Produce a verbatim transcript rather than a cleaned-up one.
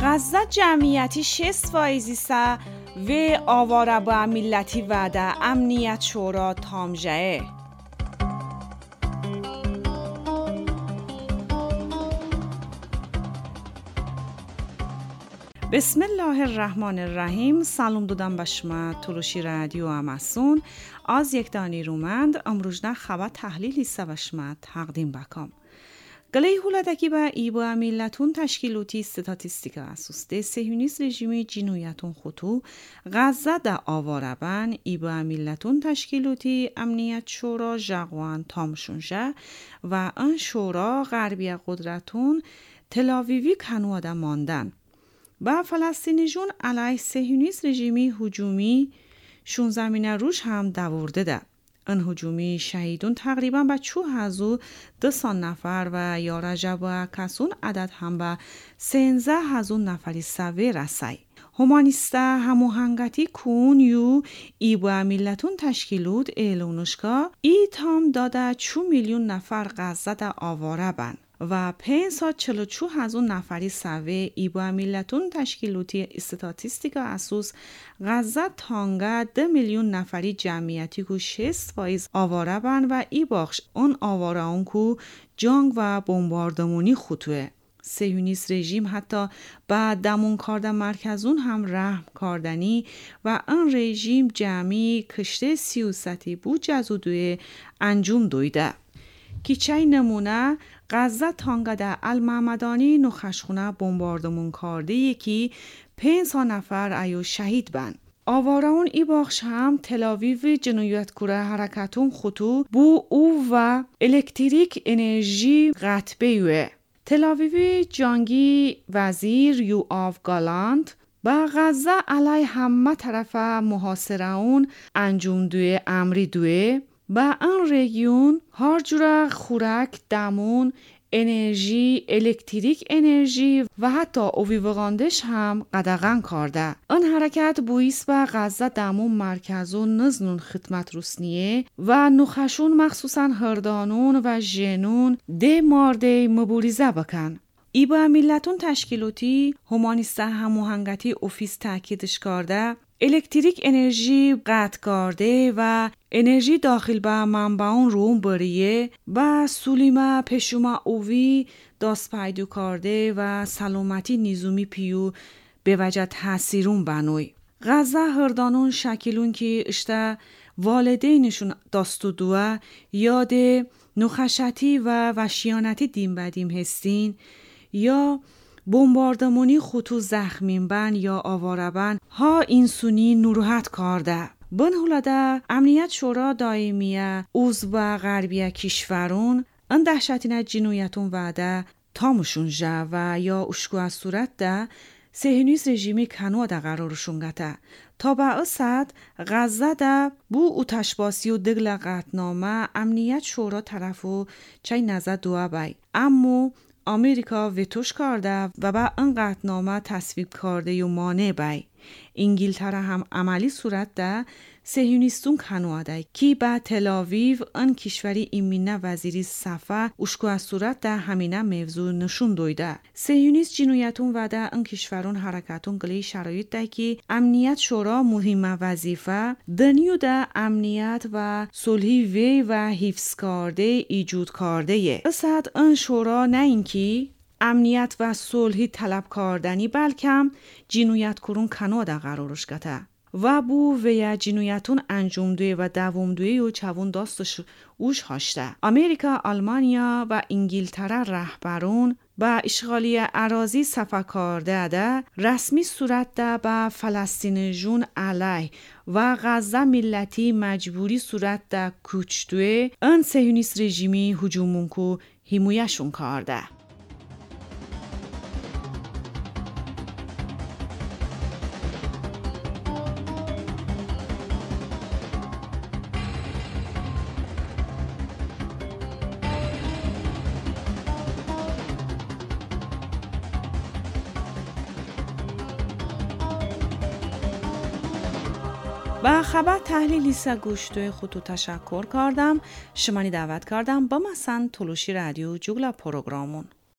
غزه جمعیتی شصت فایزی سا و آواره با ملتی وعده امنیت شورا تامجه. بسم الله الرحمن الرحیم. سلام دادم به شما تلوشی رادیو اماسون از یک دانی رومند امروزنا خبر تحلیلی سو شما تقدیم بکم. گلی هولدکی با ایبا ملتون تشکیلوتی استاتیستیکا اساس ده صهیونیست رژیمی جنایتون خطو غزه ده آواربن ایبا ملتون تشکیلوتی امنیت شورا جاگوان تامشونجه و آن شورا غربی قدرتون تلاویوی کنواده ماندن. با فلسطینیجون علیه صهیونیست رژیمی هجومی شون زمینه روش هم دورده ده. ان هجومی شهیدون تقریبا به چو هزو دسان نفر و یا رجب و کسون عدد هم به سینزه هزون نفری سوی رسی. همانیسته هموهنگتی کون یو ایبا ملتون تشکیلود ایلونشکا ای تام داده چو میلیون نفر غزه ده آواره بن. و پنج سال چلو چو هزون نفری سوی ایبا ملتون تشکیلوتی استاتیستیکا اسوس غزه تانگه ده میلیون نفری جمعیتی که شست فایز آواره بن و ای باخش اون آواره اون که جنگ و بمباردمونی خطوه. صهیونیست رژیم حتی با دمون کارده مرکزون هم رحم کاردنی و ان رژیم جمعی کشته سیوستی بود جزودوی انجام دویده. کیچه نمونه غزه تانگده المحمدانی نخشخونه بمباردمون کرده یکی پنج سا نفر ایو شهید بن. آوارون ای باخش هم تلاویو جنایتکاره حرکتون خطو بو او و الکتریک انرژی قطبیوه. تلاویو جانگی وزیر یو آف گالاند با غزه علی همه طرف محاصره اون انجام دوی امری دوی با ان رژیون هر جور خوراک، دمون، انرژی، الکتریک انرژی و حتی اویوغاندش هم قدغن کرده. ان حرکت بویس با غزه دمون مرکزون نزنون خدمت روسنیه و نخشون مخصوصا هردانون و جنون ده مارده مبوریزه بکن. ایبا ملتون تشکیلوتی همانیسته هموهنگتی اوفیس تاکیدش کرده الکتریک انرژی قطع کرده و انرژی داخل به منبعون روم بریه و سولیما پشوما اووی داست پیدو کرده و سلامتی نیزومی پیو به وجه تحصیرون بنوی. غزه هردانون شکلون که اشته والدینشون داستو دوه یاد نخشتی و وشیانتی دیم بدیم هستین یا بمباردمونی خطو زخمین بن یا آواره بن ها اینسونی نروحت کرده. بن هولاده امنیت شورا دائمیه عضو غربی کشورون ان دهشتینه جنایتون وعده تامشون جه و یا اشکو از صورت ده صهیونیست رژیمی کنوا ده قرارشون گته. تا به اصد غزه ده بو اوتشباسی و دگل قطنامه امنیت شورا طرفو چای نزد دوه بای. اما امریکا ویتوش کرده و با این قطعنامه تصویب کرده و مانع بای. انگلتره هم عملی صورت ده صهیونیستون کنواده کی با تلاویو ان کشوری ایمینه وزیری صفه اشکو از صورت ده همینه موضوع نشون دویده. صهیونیست جنایتون و ده ان کشورون حرکتون گلی شرایط ده که امنیت شورا مهمه وظیفه دنیو ده امنیت و صلحی وی و حفظ کرده ایجود کرده. اصد ان شورا نه اینکی امنیت و صلحی طلب کردنی بلکم جنایت کرون کنواده قرارش گته. و بو ویا جنایتون انجام دوی و دوام دوی و چوون داستش اوش هاشته. امریکا، آلمانیا و انگلتره رهبرون با اشغالی اراضی صفا کرده ده رسمی صورت ده با فلسطینیجون علیه و غزه ملتی مجبوری صورت ده کوچ دوی ان صهیونیست رژیمی هجومون کو حمایهشون کرده. با خبر تحلیلی سا گوشتوی خودتو تشکر کردم. شمانی دعوت کردم با مثلا تلوشی رادیو جوگلا پروگرامون.